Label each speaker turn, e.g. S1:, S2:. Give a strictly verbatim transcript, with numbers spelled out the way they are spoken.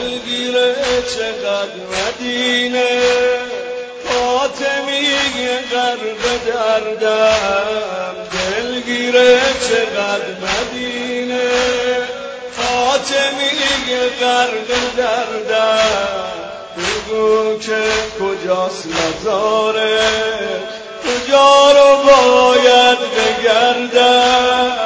S1: دلگیره چقدر مدینه فاطمی غرق دردم دلگیره چقدر مدینه فاطمی غرق دردم بگو که کجاست مزاره کجا رو باید بگردم